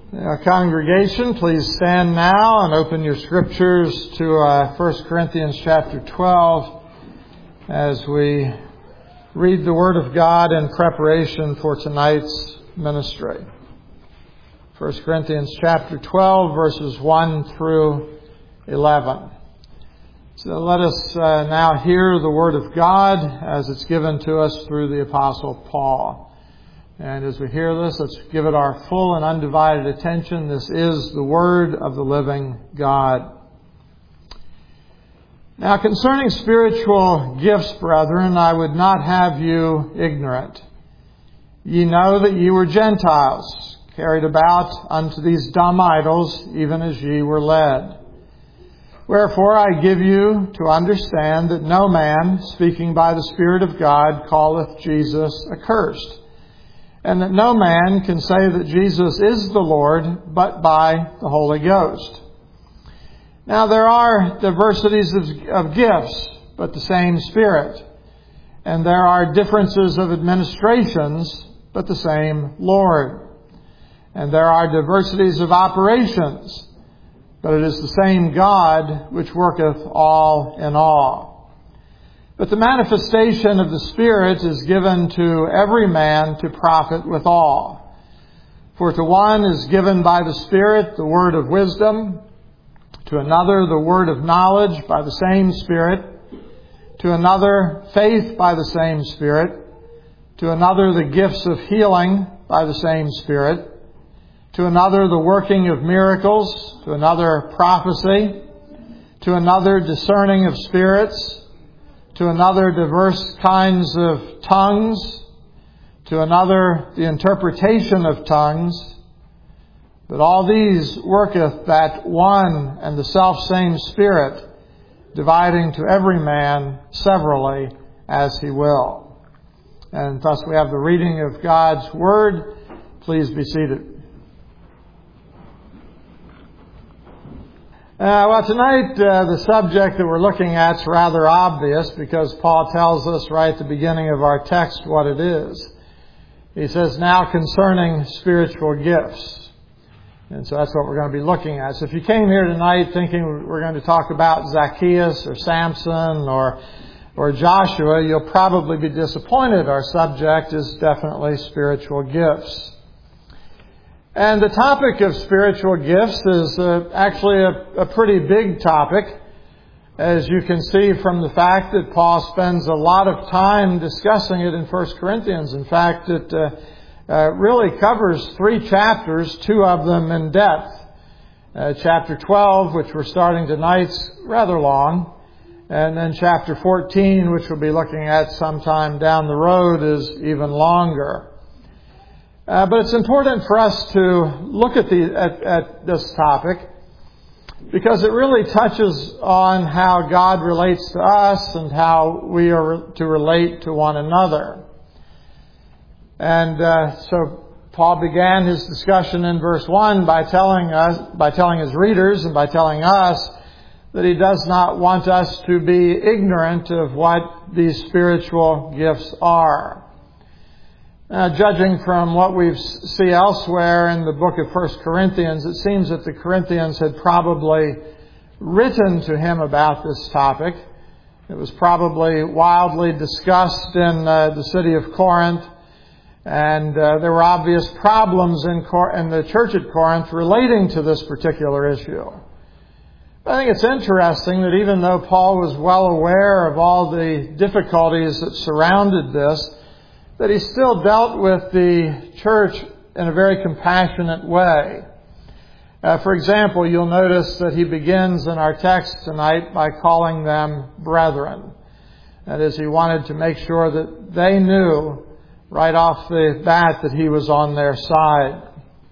Congregation, please stand now and open your scriptures to 1 Corinthians chapter 12 as we read the Word of God in preparation for tonight's ministry. 1 Corinthians chapter 12, verses 1 through 11. So let us now hear the Word of God as it's given to us through the Apostle Paul. And as we hear this, let's give it our full and undivided attention. This is the Word of the living God. Now, concerning spiritual gifts, brethren, I would not have you ignorant. Ye know that ye were Gentiles, carried about unto these dumb idols, even as ye were led. Wherefore I give you to understand that no man, speaking by the Spirit of God, calleth Jesus accursed. And that no man can say that Jesus is the Lord, but by the Holy Ghost. Now there are diversities of gifts, but the same Spirit. And there are differences of administrations, but the same Lord. And there are diversities of operations, but it is the same God which worketh all in all. But the manifestation of the Spirit is given to every man to profit withal. For to one is given by the Spirit the word of wisdom, to another the word of knowledge by the same Spirit, to another faith by the same Spirit, to another the gifts of healing by the same Spirit, to another the working of miracles, to another prophecy, to another discerning of spirits, to another diverse kinds of tongues, to another the interpretation of tongues. But all these worketh that one and the selfsame Spirit, dividing to every man severally as he will. And thus we have the reading of God's Word. Please be seated. Well, tonight the subject that we're looking at is rather obvious because Paul tells us right at the beginning of our text what it is. He says, now concerning spiritual gifts. And so that's what we're going to be looking at. So if you came here tonight thinking we're going to talk about Zacchaeus or Samson or Joshua, you'll probably be disappointed. Our subject is definitely spiritual gifts. And the topic of spiritual gifts is actually a pretty big topic, as you can see from the fact that Paul spends a lot of time discussing it in 1 Corinthians. In fact, it really covers 3 chapters, 2 of them in depth. Chapter 12, which we're starting tonight's rather long, and then chapter 14, which we'll be looking at sometime down the road, is even longer. But it's important for us to look at this topic because it really touches on how God relates to us and how we are to relate to one another. And so Paul began his discussion in verse 1 by telling his readers and by telling us that he does not want us to be ignorant of what these spiritual gifts are. Judging from what we see elsewhere in the book of 1 Corinthians, it seems that the Corinthians had probably written to him about this topic. It was probably wildly discussed in the city of Corinth, and there were obvious problems in the church at Corinth relating to this particular issue. I think it's interesting that even though Paul was well aware of all the difficulties that surrounded this, that he still dealt with the church in a very compassionate way. For example, you'll notice that he begins in our text tonight by calling them brethren. That is, he wanted to make sure that they knew right off the bat that he was on their side.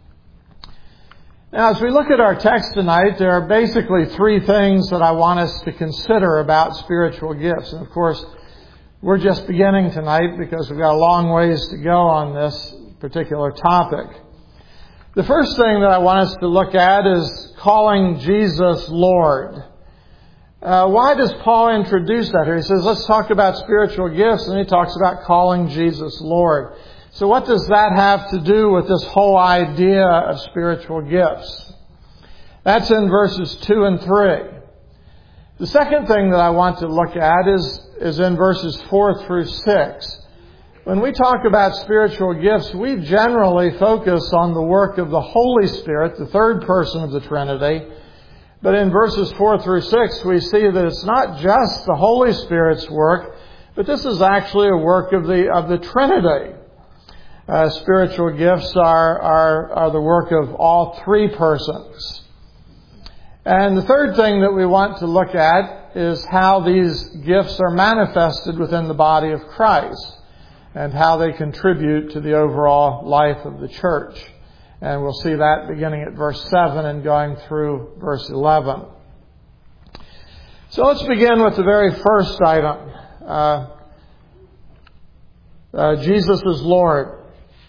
Now, as we look at our text tonight, there are basically 3 things that I want us to consider about spiritual gifts. And of course, we're just beginning tonight because we've got a long ways to go on this particular topic. The first thing that I want us to look at is calling Jesus Lord. Why does Paul introduce that here? He says, let's talk about spiritual gifts, and he talks about calling Jesus Lord. So what does that have to do with this whole idea of spiritual gifts? That's in verses 2 and 3. The second thing that I want to look at is in verses 4 through 6. When we talk about spiritual gifts, we generally focus on the work of the Holy Spirit, the third person of the Trinity. But in verses 4 through 6, we see that it's not just the Holy Spirit's work, but this is actually a work of the Trinity. Spiritual gifts are the work of all three persons. And the third thing that we want to look at is how these gifts are manifested within the body of Christ and how they contribute to the overall life of the church. And we'll see that beginning at verse 7 and going through verse 11. So let's begin with the very first item. Jesus is Lord.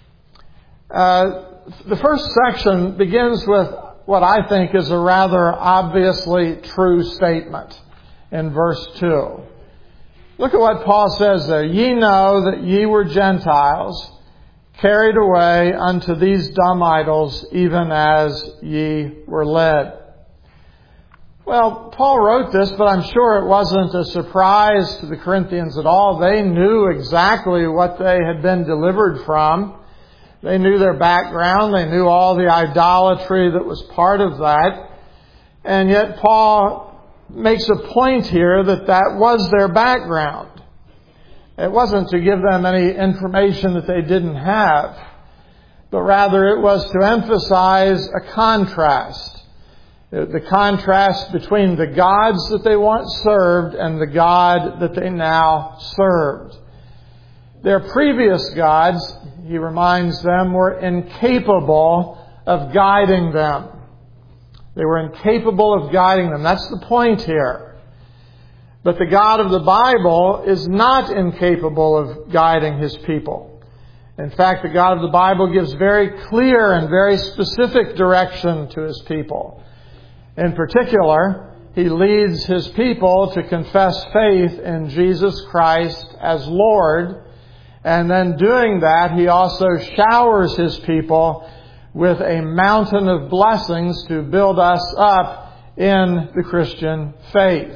The first section begins with what I think is a rather obviously true statement in verse 2. Look at what Paul says there. Ye know that ye were Gentiles, carried away unto these dumb idols, even as ye were led. Well, Paul wrote this, but I'm sure it wasn't a surprise to the Corinthians at all. They knew exactly what they had been delivered from. They knew their background. They knew all the idolatry that was part of that. And yet Paul makes a point here that was their background. It wasn't to give them any information that they didn't have, but rather it was to emphasize a contrast. The contrast between the gods that they once served and the God that they now served. Their previous gods, he reminds them, were incapable of guiding them. They were incapable of guiding them. That's the point here. But the God of the Bible is not incapable of guiding His people. In fact, the God of the Bible gives very clear and very specific direction to His people. In particular, He leads His people to confess faith in Jesus Christ as Lord. And then doing that, He also showers His people with a mountain of blessings to build us up in the Christian faith.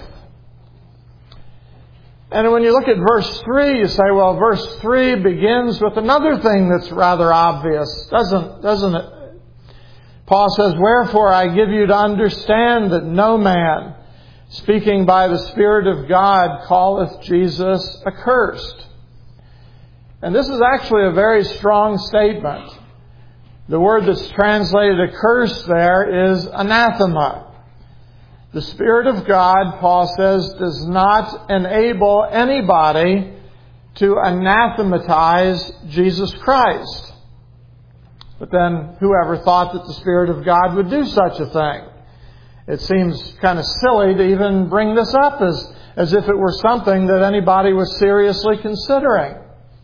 And when you look at verse 3, you say, well, verse 3 begins with another thing that's rather obvious, doesn't it? Paul says, wherefore I give you to understand that no man, speaking by the Spirit of God, calleth Jesus accursed. And this is actually a very strong statement. The word that's translated accursed there is anathema. The Spirit of God, Paul says, does not enable anybody to anathematize Jesus Christ. But then whoever thought that the Spirit of God would do such a thing? It seems kind of silly to even bring this up as if it were something that anybody was seriously considering.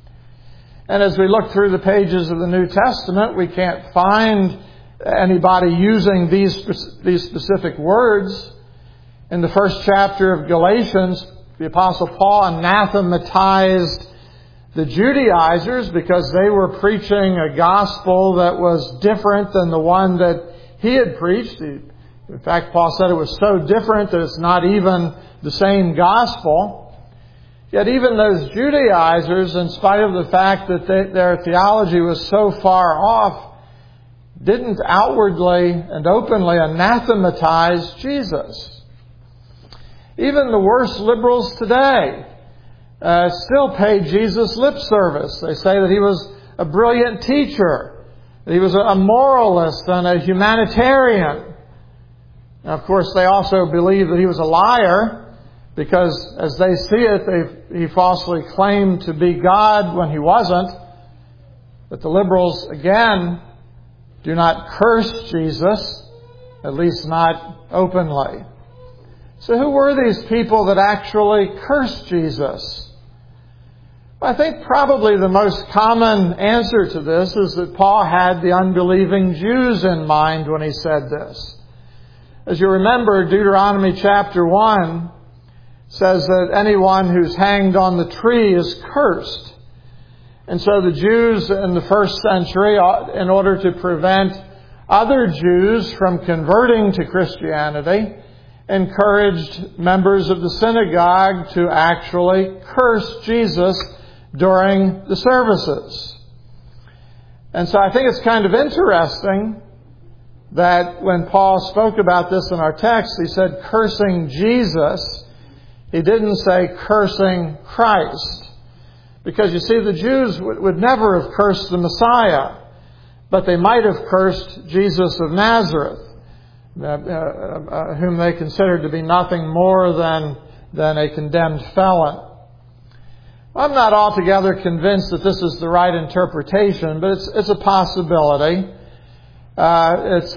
And as we look through the pages of the New Testament, we can't find anybody using these specific words. In the first chapter of Galatians, the Apostle Paul anathematized the Judaizers because they were preaching a gospel that was different than the one that he had preached. In fact, Paul said it was so different that it's not even the same gospel. Yet even those Judaizers, in spite of the fact that their theology was so far off, didn't outwardly and openly anathematize Jesus. Even the worst liberals today still pay Jesus lip service. They say that He was a brilliant teacher, that He was a moralist and a humanitarian. Now, of course, they also believe that He was a liar, because as they see it, he falsely claimed to be God when He wasn't. But the liberals, again, do not curse Jesus, at least not openly. So who were these people that actually cursed Jesus? Well, I think probably the most common answer to this is that Paul had the unbelieving Jews in mind when he said this. As you remember, Deuteronomy chapter 1 says that anyone who's hanged on the tree is cursed. And so the Jews in the first century, in order to prevent other Jews from converting to Christianity, encouraged members of the synagogue to actually curse Jesus during the services. And so I think it's kind of interesting that when Paul spoke about this in our text, he said cursing Jesus. He didn't say cursing Christ. Because you see, the Jews would never have cursed the Messiah, but they might have cursed Jesus of Nazareth, whom they considered to be nothing more than a condemned felon. I'm not altogether convinced that this is the right interpretation, but it's a possibility. And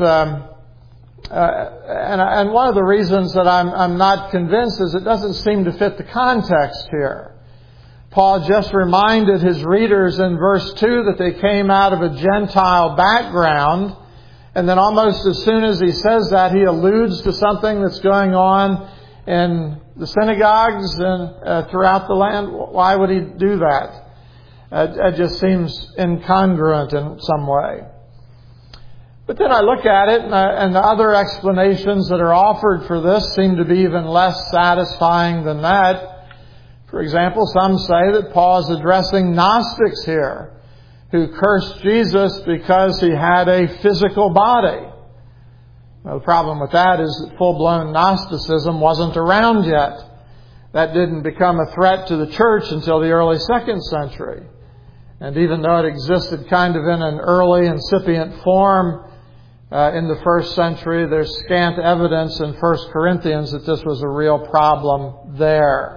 one of the reasons that I'm not convinced is it doesn't seem to fit the context here. Paul just reminded his readers in verse 2 that they came out of a Gentile background. And then almost as soon as he says that, he alludes to something that's going on in the synagogues and throughout the land. Why would he do that? It just seems incongruent in some way. But then I look at it, and the other explanations that are offered for this seem to be even less satisfying than that. For example, some say that Paul is addressing Gnostics here, who cursed Jesus because he had a physical body. Now, the problem with that is that full-blown Gnosticism wasn't around yet. That didn't become a threat to the church until the early 2nd century. And even though it existed kind of in an early incipient form in the 1st century, there's scant evidence in 1 Corinthians that this was a real problem there.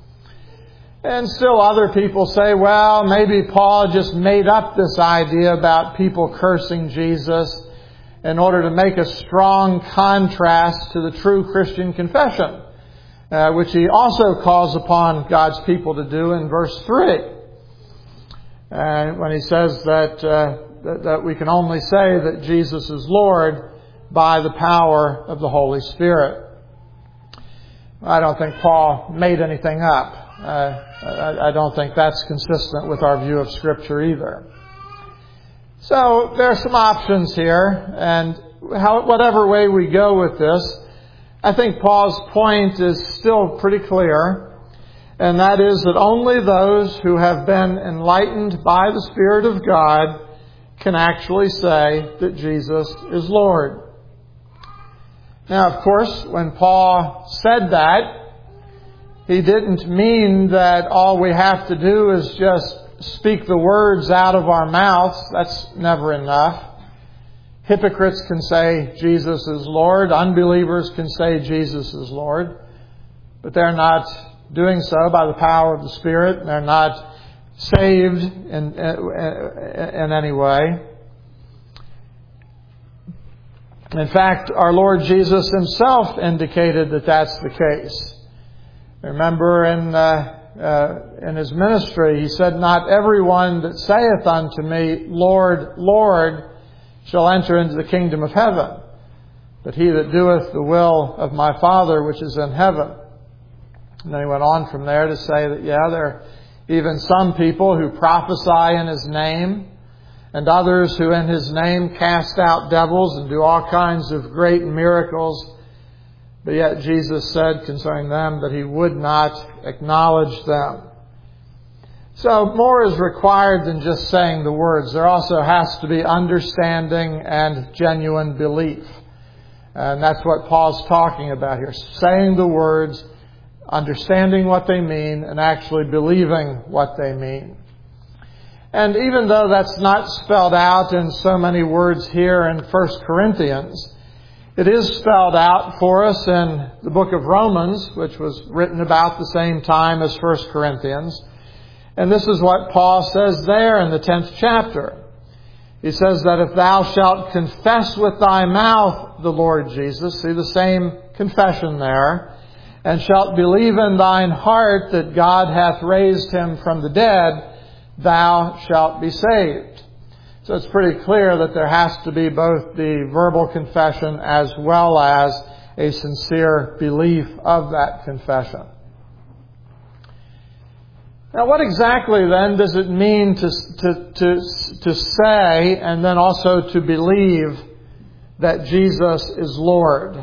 And still other people say, well, maybe Paul just made up this idea about people cursing Jesus in order to make a strong contrast to the true Christian confession, which he also calls upon God's people to do in verse 3. When he says that we can only say that Jesus is Lord by the power of the Holy Spirit. I don't think Paul made anything up. I don't think that's consistent with our view of Scripture either. So there are some options here, and whatever way we go with this, I think Paul's point is still pretty clear, and that is that only those who have been enlightened by the Spirit of God can actually say that Jesus is Lord. Now, of course, when Paul said that, he didn't mean that all we have to do is just speak the words out of our mouths. That's never enough. Hypocrites can say Jesus is Lord. Unbelievers can say Jesus is Lord. But they're not doing so by the power of the Spirit. They're not saved in any way. In fact, our Lord Jesus Himself indicated that that's the case. Remember in His ministry, He said, "Not everyone that saith unto me, Lord, Lord, shall enter into the kingdom of heaven, but he that doeth the will of my Father which is in heaven." And then He went on from there to say that, there are even some people who prophesy in His name, and others who in His name cast out devils and do all kinds of great miracles. But yet Jesus said concerning them that He would not acknowledge them. So more is required than just saying the words. There also has to be understanding and genuine belief. And that's what Paul's talking about here. Saying the words, understanding what they mean, and actually believing what they mean. And even though that's not spelled out in so many words here in 1 Corinthians, it is spelled out for us in the book of Romans, which was written about the same time as 1 Corinthians. And this is what Paul says there in the 10th chapter. He says that if thou shalt confess with thy mouth the Lord Jesus, see the same confession there, and shalt believe in thine heart that God hath raised Him from the dead, thou shalt be saved. So it's pretty clear that there has to be both the verbal confession as well as a sincere belief of that confession. Now, what exactly then does it mean to say and then also to believe that Jesus is Lord?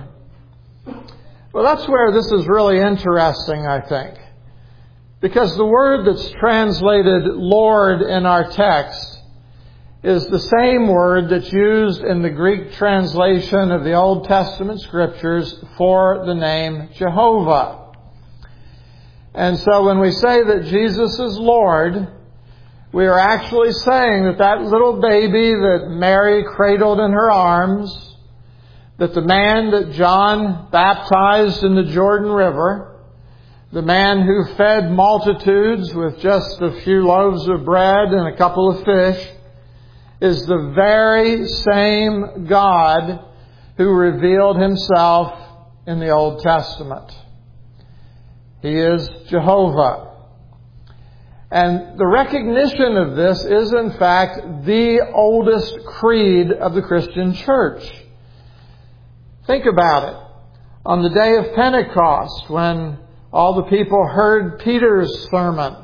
Well, that's where this is really interesting, I think. Because the word that's translated Lord in our text is the same word that's used in the Greek translation of the Old Testament Scriptures for the name Jehovah. And so when we say that Jesus is Lord, we are actually saying that that little baby that Mary cradled in her arms, that the man that John baptized in the Jordan River, the man who fed multitudes with just a few loaves of bread and a couple of fish, is the very same God who revealed Himself in the Old Testament. He is Jehovah. And the recognition of this is, in fact, the oldest creed of the Christian church. Think about it. On the day of Pentecost, when all the people heard Peter's sermon,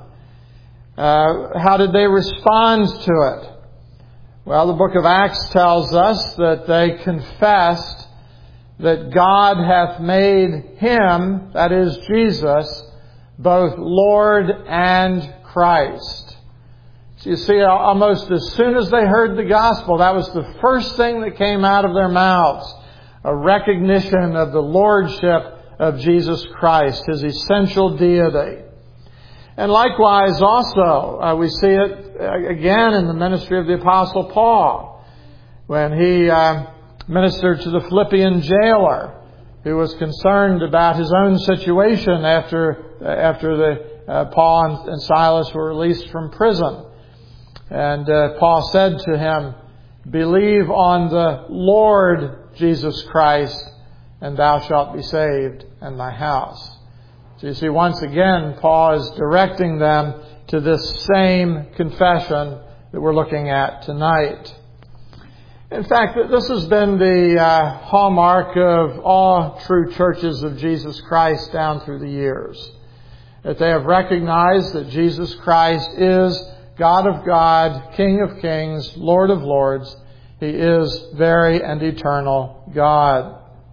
how did they respond to it? Well, the book of Acts tells us that they confessed that God hath made Him, that is Jesus, both Lord and Christ. So you see, almost as soon as they heard the gospel, that was the first thing that came out of their mouths. A recognition of the lordship of Jesus Christ, His essential deity. And likewise also, we see it again in the ministry of the Apostle Paul, when he ministered to the Philippian jailer, who was concerned about his own situation after Paul and Silas were released from prison. And Paul said to him, "Believe on the Lord Jesus Christ, and thou shalt be saved, and thy house." So you see, once again, Paul is directing them to this same confession that we're looking at tonight. In fact, this has been the hallmark of all true churches of Jesus Christ down through the years. That they have recognized that Jesus Christ is God of God, King of kings, Lord of lords. He is very and eternal God.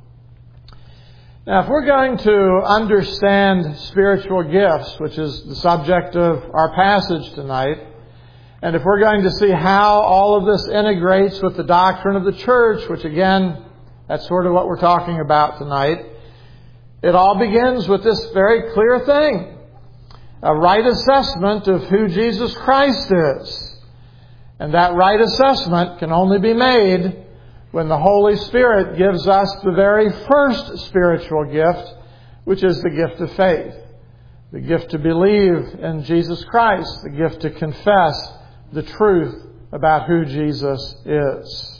Now, if we're going to understand spiritual gifts, which is the subject of our passage tonight, and if we're going to see how all of this integrates with the doctrine of the church, which again, that's sort of what we're talking about tonight, it all begins with this very clear thing: a right assessment of who Jesus Christ is. And that right assessment can only be made when the Holy Spirit gives us the very first spiritual gift, which is the gift of faith. The gift to believe in Jesus Christ. The gift to confess the truth about who Jesus is.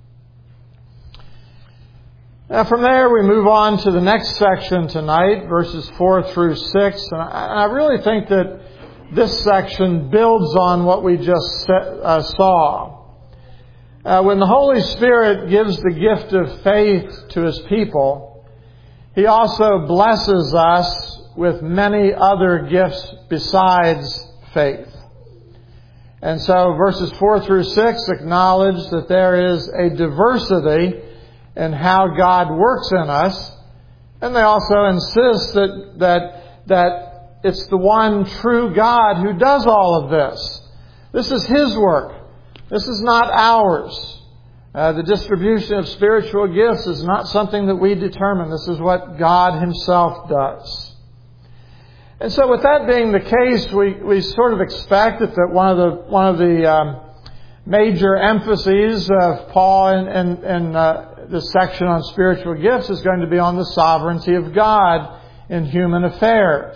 Now from there we move on to the next section tonight, verses 4 through 6. And I really think that this section builds on what we just saw. When the Holy Spirit gives the gift of faith to His people, He also blesses us with many other gifts besides faith. And so verses 4 through 6 acknowledge that there is a diversity in how God works in us. And they also insist that it's the one true God who does all of this. This is His work. This is not ours. The distribution of spiritual gifts is not something that we determine. This is what God Himself does. And so with that being the case, we sort of expect that one of the major emphases of Paul in this section on spiritual gifts is going to be on the sovereignty of God in human affairs.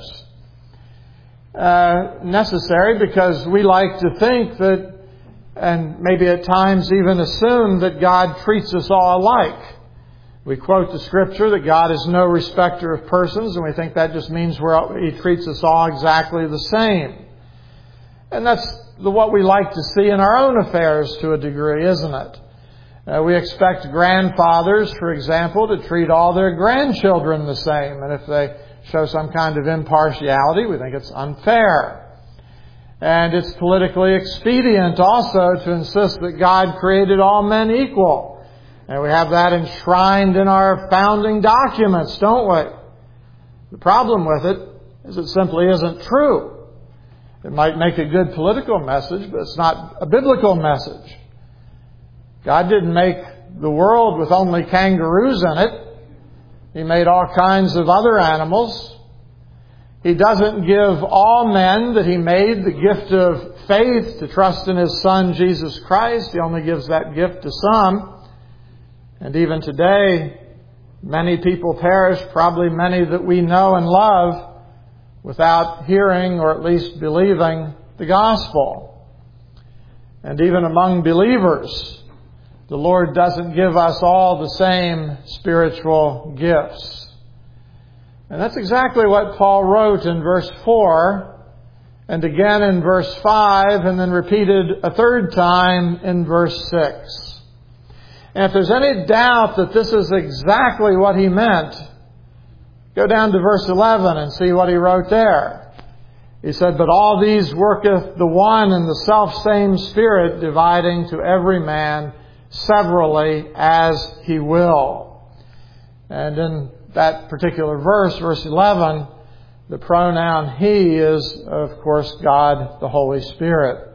Necessary because we like to think that, and maybe at times even assume, that God treats us all alike. We quote the Scripture that God is no respecter of persons, and we think that just means He treats us all exactly the same. And that's what we like to see in our own affairs to a degree, isn't it? We expect grandfathers, for example, to treat all their grandchildren the same. And if they show some kind of impartiality, we think it's unfair. And it's politically expedient also to insist that God created all men equal. And we have that enshrined in our founding documents, don't we? The problem with it is it simply isn't true. It might make a good political message, but it's not a biblical message. God didn't make the world with only kangaroos in it. He made all kinds of other animals. He doesn't give all men that He made the gift of faith to trust in His Son, Jesus Christ. He only gives that gift to some. And even today, many people perish, probably many that we know and love, without hearing or at least believing the gospel. And even among believers, the Lord doesn't give us all the same spiritual gifts. And that's exactly what Paul wrote in verse 4, and again in verse 5, and then repeated a third time in verse 6. And if there's any doubt that this is exactly what he meant, go down to verse 11 and see what he wrote there. He said, "But all these worketh the one and the selfsame Spirit, dividing to every man severally as He will." And in that particular verse, verse 11, the pronoun He is, of course, God the Holy Spirit.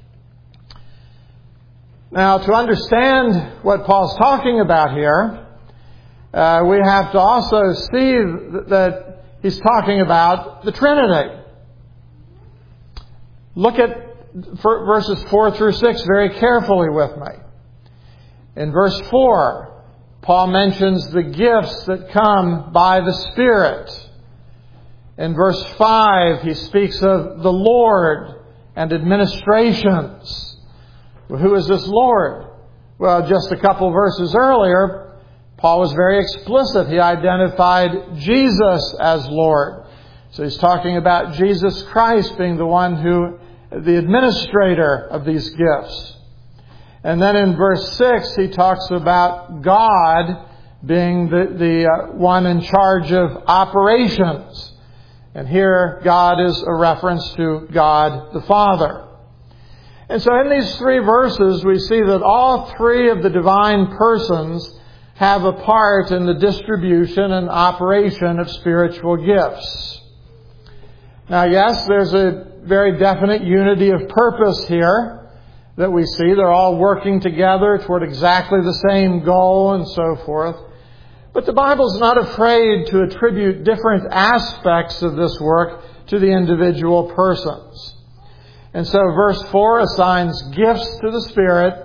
Now, to understand what Paul's talking about here, we have to also see that he's talking about the Trinity. Look at verses 4 through 6 very carefully with me. In verse 4, Paul mentions the gifts that come by the Spirit. In verse 5, he speaks of the Lord and administrations. Well, who is this Lord? Well, just a couple verses earlier, Paul was very explicit. He identified Jesus as Lord. So he's talking about Jesus Christ being the one the administrator of these gifts. And then in verse 6, he talks about God being the one in charge of operations. And here, God is a reference to God the Father. And so in these three verses, we see that all three of the divine persons have a part in the distribution and operation of spiritual gifts. Now, yes, there's a very definite unity of purpose here that we see. They're all working together toward exactly the same goal and so forth. But the Bible's not afraid to attribute different aspects of this work to the individual persons. And so verse 4 assigns gifts to the Spirit.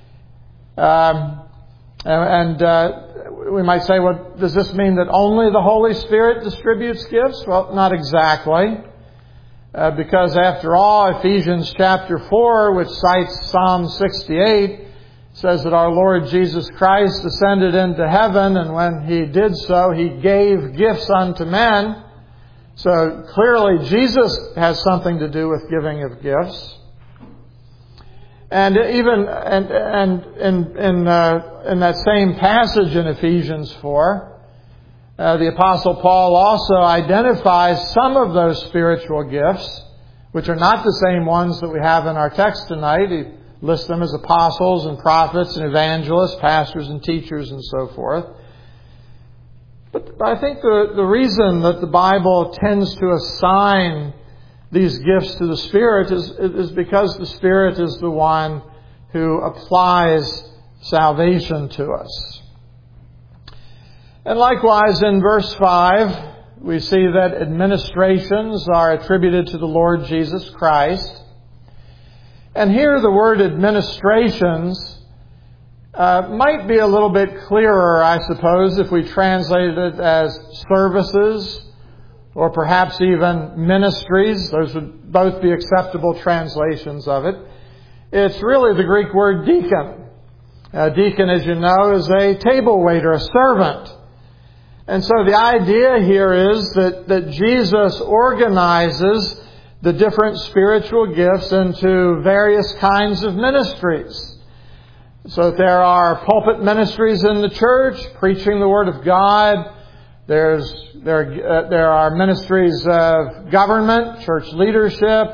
We might say, well, does this mean that only the Holy Spirit distributes gifts? Well, not exactly. Because after all, Ephesians chapter 4, which cites Psalm 68, says that our Lord Jesus Christ ascended into heaven, and when He did so, He gave gifts unto men. So clearly Jesus has something to do with giving of gifts. And even in that same passage in Ephesians 4, the Apostle Paul also identifies some of those spiritual gifts, which are not the same ones that we have in our text tonight. He lists them as apostles and prophets and evangelists, pastors and teachers and so forth. But I think the reason that the Bible tends to assign these gifts to the Spirit is because the Spirit is the one who applies salvation to us. And likewise in verse 5, we see that administrations are attributed to the Lord Jesus Christ. And here the word administrations might be a little bit clearer, I suppose, if we translated it as services or perhaps even ministries. Those would both be acceptable translations of it. It's really the Greek word deacon. Deacon, as you know, is a table waiter, a servant. And so the idea here is that Jesus organizes the different spiritual gifts into various kinds of ministries. So there are pulpit ministries in the church, preaching the Word of God. There are ministries of government, church leadership,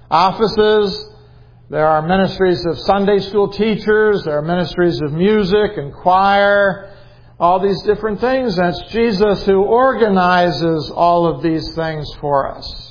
offices. There are ministries of Sunday school teachers. There are ministries of music and choir. All these different things. And it's Jesus who organizes all of these things for us.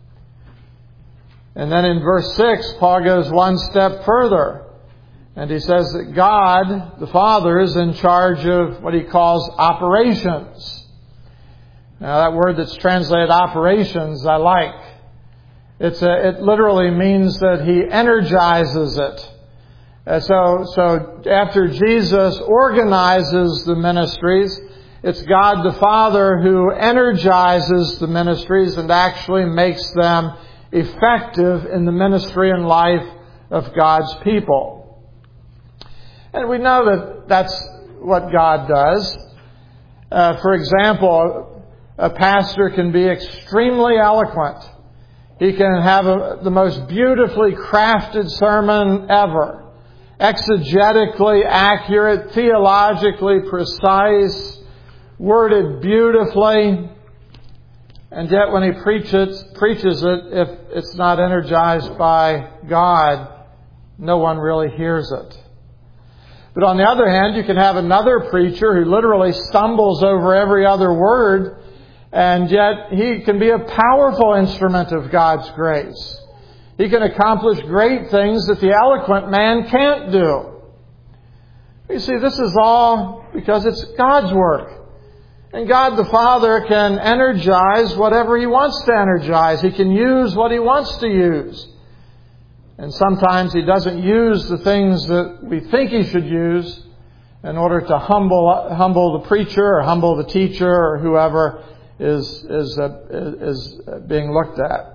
And then in verse 6, Paul goes one step further. And he says that God, the Father, is in charge of what he calls operations. Now that word that's translated operations, I like. It literally means that he energizes it. So after Jesus organizes the ministries, it's God the Father who energizes the ministries and actually makes them effective in the ministry and life of God's people. And we know that that's what God does. For example, a pastor can be extremely eloquent. He can have the most beautifully crafted sermon ever. Exegetically accurate, theologically precise, worded beautifully. And yet when he preaches it, if it's not energized by God, no one really hears it. But on the other hand, you can have another preacher who literally stumbles over every other word, and yet he can be a powerful instrument of God's grace. He can accomplish great things that the eloquent man can't do. You see, this is all because it's God's work. And God the Father can energize whatever He wants to energize. He can use what He wants to use. And sometimes He doesn't use the things that we think He should use in order to humble the preacher or humble the teacher or whoever is being looked at.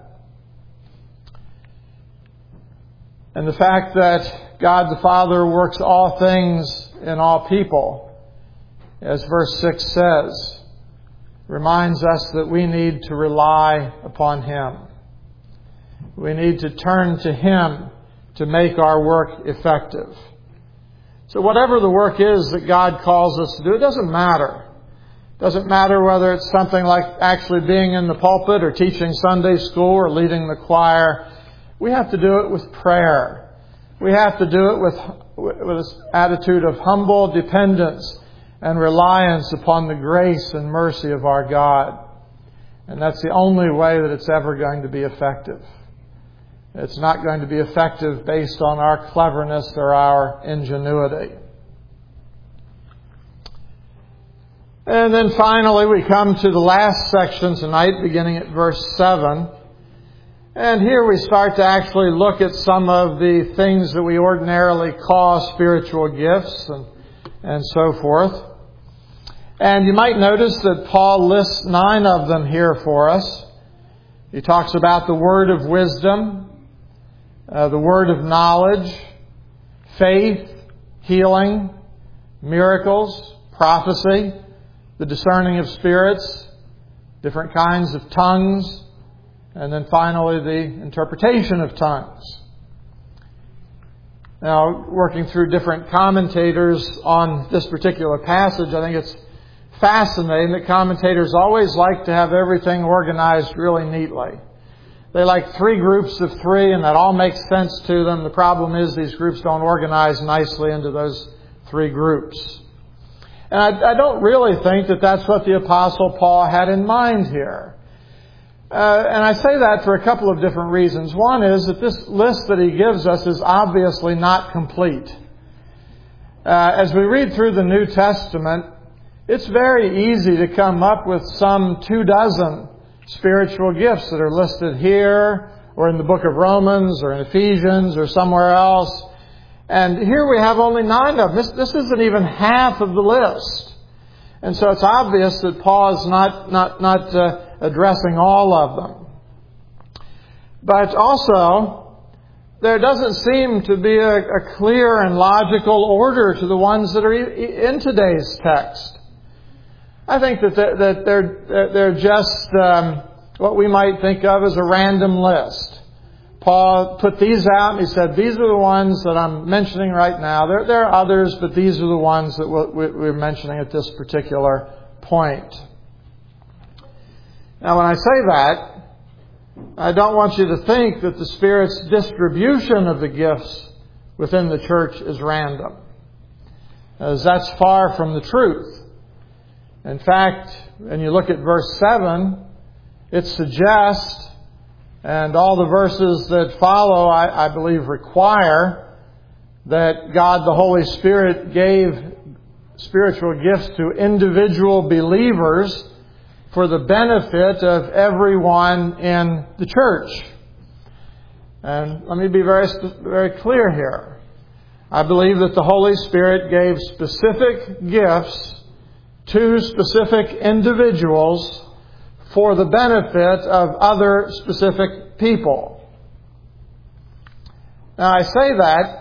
And the fact that God the Father works all things in all people, as verse 6 says, reminds us that we need to rely upon Him. We need to turn to Him to make our work effective. So whatever the work is that God calls us to do, it doesn't matter. It doesn't matter whether it's something like actually being in the pulpit or teaching Sunday school or leading the choir. We have to do it with prayer. We have to do it with this attitude of humble dependence and reliance upon the grace and mercy of our God. And that's the only way that it's ever going to be effective. It's not going to be effective based on our cleverness or our ingenuity. And then finally we come to the last section tonight, beginning at verse 7. And here we start to actually look at some of the things that we ordinarily call spiritual gifts and so forth. And you might notice that Paul lists 9 of them here for us. He talks about the word of wisdom, the word of knowledge, faith, healing, miracles, prophecy, the discerning of spirits, different kinds of tongues, and then finally the interpretation of tongues. Now, working through different commentators on this particular passage, I think it's fascinating that commentators always like to have everything organized really neatly. They like 3 groups of 3, and that all makes sense to them. The problem is these groups don't organize nicely into those 3 groups. And I don't really think that that's what the Apostle Paul had in mind here. And I say that for a couple of different reasons. One is that this list that he gives us is obviously not complete. As we read through the New Testament, it's very easy to come up with some 24 spiritual gifts that are listed here or in the book of Romans or in Ephesians or somewhere else. And here we have only 9 of them. This isn't even half of the list. And so it's obvious that Paul is not addressing all of them. But also, there doesn't seem to be a clear and logical order to the ones that are in today's text. I think that they're just what we might think of as a random list. Paul put these out and he said, these are the ones that I'm mentioning right now. There are others, but these are the ones that we're mentioning at this particular point. Now, when I say that, I don't want you to think that the Spirit's distribution of the gifts within the church is random, as that's far from the truth. In fact, when you look at verse 7, it suggests, and all the verses that follow, I believe, require that God the Holy Spirit gave spiritual gifts to individual believers for the benefit of everyone in the church. And let me be very clear here. I believe that the Holy Spirit gave specific gifts to specific individuals for the benefit of other specific people. Now, I say that,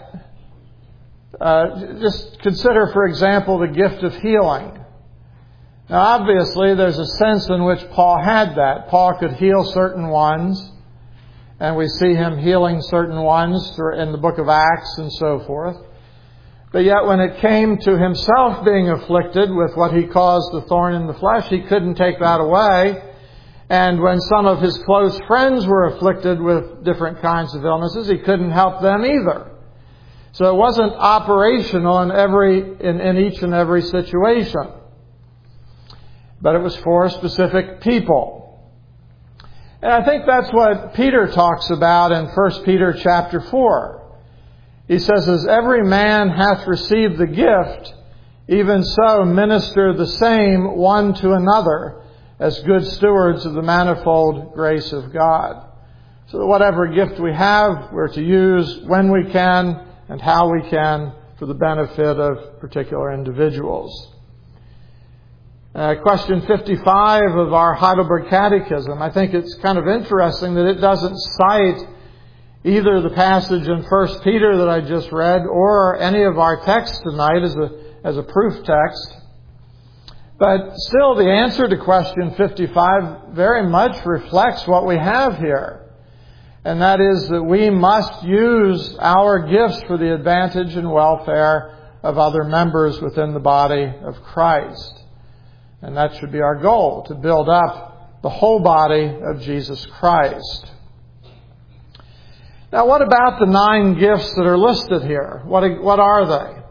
just consider, for example, the gift of healing. Now, obviously, there's a sense in which Paul had that. Paul could heal certain ones, and we see him healing certain ones in the book of Acts and so forth. But yet, when it came to himself being afflicted with what he calls the thorn in the flesh, he couldn't take that away. And when some of his close friends were afflicted with different kinds of illnesses, he couldn't help them either. So it wasn't operational in each and every situation. But it was for specific people. And I think that's what Peter talks about in 1 Peter chapter 4. He says, as every man hath received the gift, even so minister the same one to another, as good stewards of the manifold grace of God. So that whatever gift we have, we're to use when we can and how we can for the benefit of particular individuals. Question 55 of our Heidelberg Catechism. I think it's kind of interesting that it doesn't cite either the passage in 1 Peter that I just read or any of our texts tonight as a proof text. But still, the answer to question 55 very much reflects what we have here. And that is that we must use our gifts for the advantage and welfare of other members within the body of Christ. And that should be our goal, to build up the whole body of Jesus Christ. Now, what about the 9 gifts that are listed here? What are they?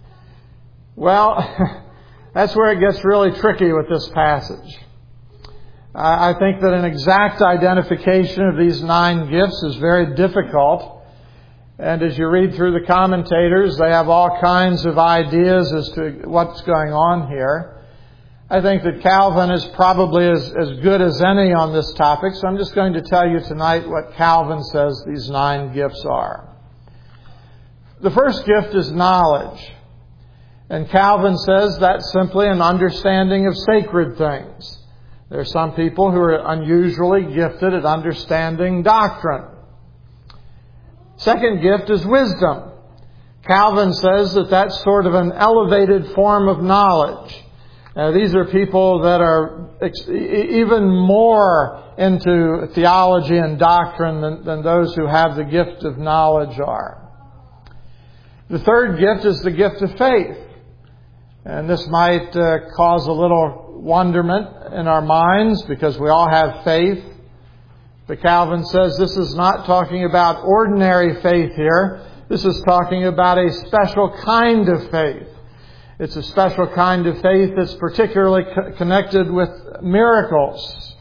Well, that's where it gets really tricky with this passage. I think that an exact identification of these 9 gifts is very difficult. And as you read through the commentators, they have all kinds of ideas as to what's going on here. I think that Calvin is probably as good as any on this topic, so I'm just going to tell you tonight what Calvin says these 9 gifts are. The first gift is knowledge. And Calvin says that's simply an understanding of sacred things. There are some people who are unusually gifted at understanding doctrine. Second gift is wisdom. Calvin says that that's sort of an elevated form of knowledge. These are people that are even more into theology and doctrine than those who have the gift of knowledge are. The third gift is the gift of faith. And this might cause a little wonderment in our minds because we all have faith. But Calvin says this is not talking about ordinary faith here. This is talking about a special kind of faith. It's a special kind of faith that's particularly connected with miracles.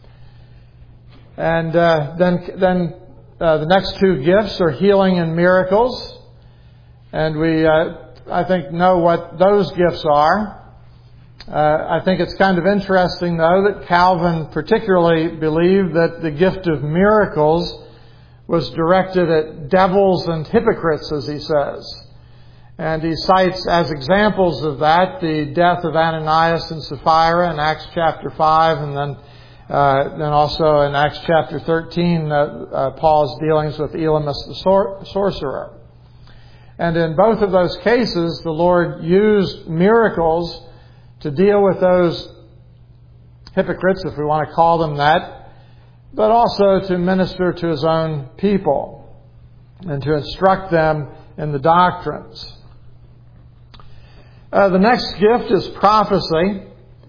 And then the next 2 gifts are healing and miracles. And we, I think, know what those gifts are. I think it's kind of interesting, though, that Calvin particularly believed that the gift of miracles was directed at devils and hypocrites, as he says. And he cites as examples of that the death of Ananias and Sapphira in Acts chapter 5, and then also in Acts chapter 13, Paul's dealings with Elymas the sorcerer. And in both of those cases, the Lord used miracles to deal with those hypocrites, if we want to call them that, but also to minister to His own people and to instruct them in the doctrines. The next gift is prophecy.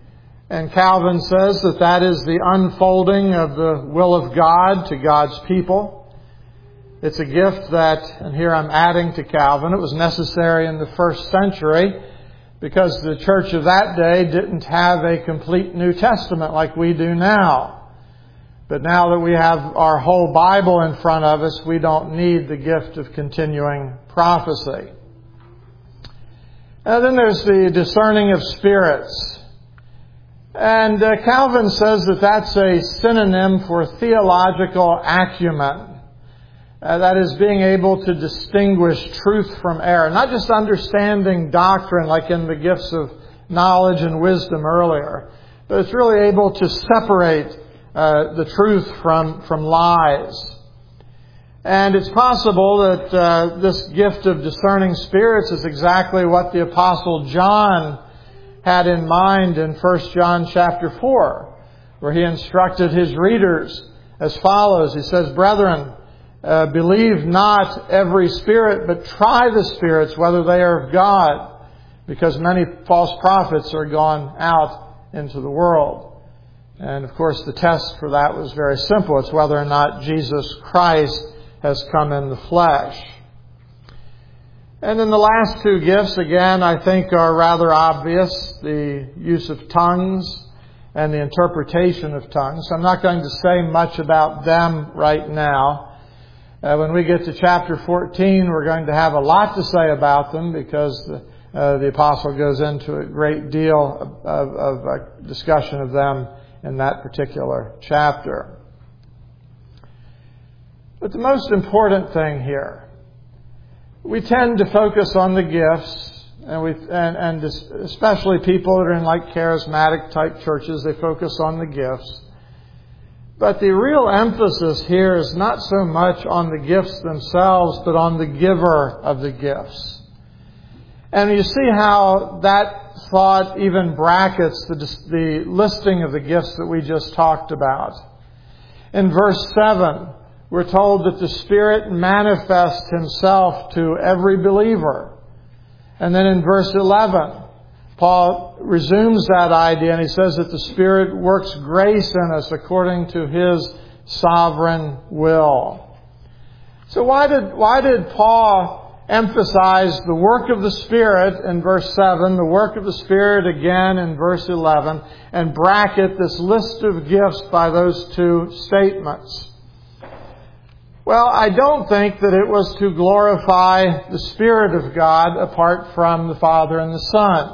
And Calvin says that that is the unfolding of the will of God to God's people. It's a gift that, and here I'm adding to Calvin, it was necessary in the first century because the church of that day didn't have a complete New Testament like we do now. But now that we have our whole Bible in front of us, we don't need the gift of continuing prophecy. And then there's the discerning of spirits. And Calvin says that that's a synonym for theological acumen. That is being able to distinguish truth from error. Not just understanding doctrine like in the gifts of knowledge and wisdom earlier, but it's really able to separate the truth from lies. And it's possible that this gift of discerning spirits is exactly what the Apostle John had in mind in 1 John chapter 4, where he instructed his readers as follows. He says, "Brethren, believe not every spirit, but try the spirits whether they are of God, because many false prophets are gone out into the world." And of course the test for that was very simple. It's whether or not Jesus Christ has come in the flesh. And then the last two gifts, again, I think are rather obvious. The use of tongues and the interpretation of tongues. I'm not going to say much about them right now. When we get to chapter 14, we're going to have a lot to say about them because the apostle goes into a great deal of discussion of them in that particular chapter. But the most important thing here, we tend to focus on the gifts, and especially people that are in like charismatic type churches, they focus on the gifts. But the real emphasis here is not so much on the gifts themselves, but on the giver of the gifts. And you see how that thought even brackets the listing of the gifts that we just talked about. In verse 7, we're told that the Spirit manifests Himself to every believer. And then in verse 11, Paul resumes that idea and he says that the Spirit works grace in us according to His sovereign will. So why did Paul emphasize the work of the Spirit in verse 7, the work of the Spirit again in verse 11, and bracket this list of gifts by those two statements? Well, I don't think that it was to glorify the Spirit of God apart from the Father and the Son.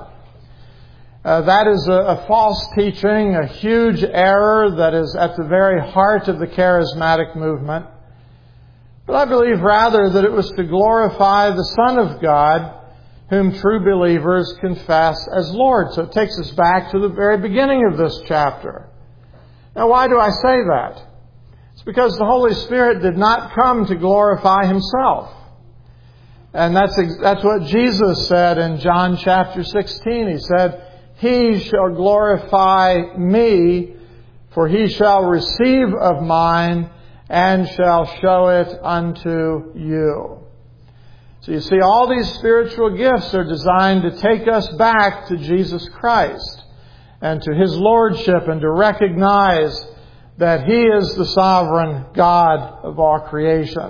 That is a false teaching, a huge error that is at the very heart of the charismatic movement. But I believe rather that it was to glorify the Son of God, whom true believers confess as Lord. So it takes us back to the very beginning of this chapter. Now, why do I say that? It's because the Holy Spirit did not come to glorify Himself. And that's what Jesus said in John chapter 16. He said, "He shall glorify me, for He shall receive of mine and shall show it unto you." So you see, all these spiritual gifts are designed to take us back to Jesus Christ and to His Lordship and to recognize that He is the sovereign God of all creation.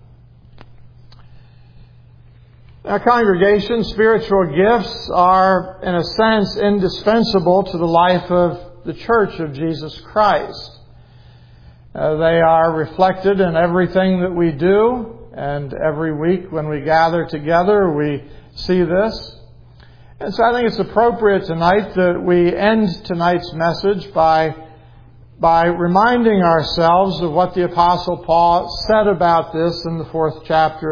Now, congregation, spiritual gifts are, in a sense, indispensable to the life of the Church of Jesus Christ. They are reflected in everything that we do, and every week when we gather together, we see this. And so I think it's appropriate tonight that we end tonight's message by reminding ourselves of what the Apostle Paul said about this in the fourth chapter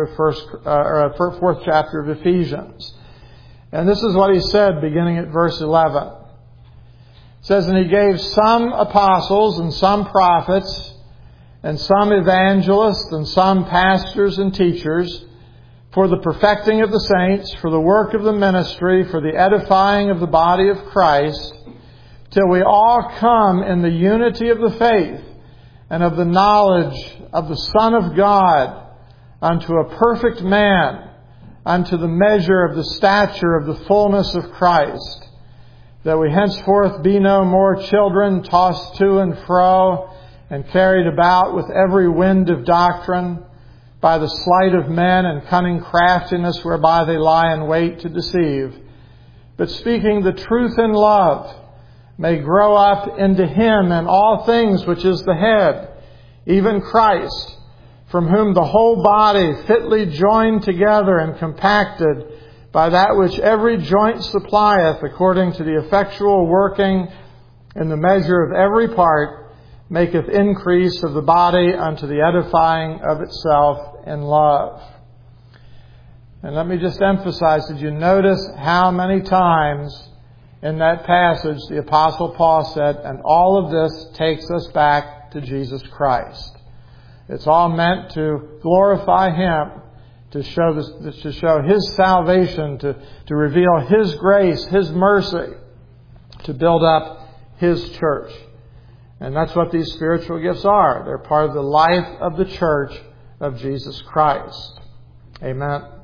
of Ephesians. And this is what he said beginning at verse 11. It says, "And He gave some apostles and some prophets and some evangelists and some pastors and teachers for the perfecting of the saints, for the work of the ministry, for the edifying of the body of Christ, till we all come in the unity of the faith and of the knowledge of the Son of God, unto a perfect man, unto the measure of the stature of the fullness of Christ, that we henceforth be no more children, tossed to and fro and carried about with every wind of doctrine, by the sleight of men and cunning craftiness whereby they lie in wait to deceive, but speaking the truth in love, may grow up into Him in all things which is the head, even Christ, from whom the whole body, fitly joined together and compacted by that which every joint supplieth, according to the effectual working in the measure of every part, maketh increase of the body unto the edifying of itself in love. And let me just emphasize, did you notice how many times in that passage the Apostle Paul said, and all of this takes us back to Jesus Christ. It's all meant to glorify Him, to show His salvation, to reveal His grace, His mercy, to build up His church. And that's what these spiritual gifts are. They're part of the life of the church of Jesus Christ. Amen.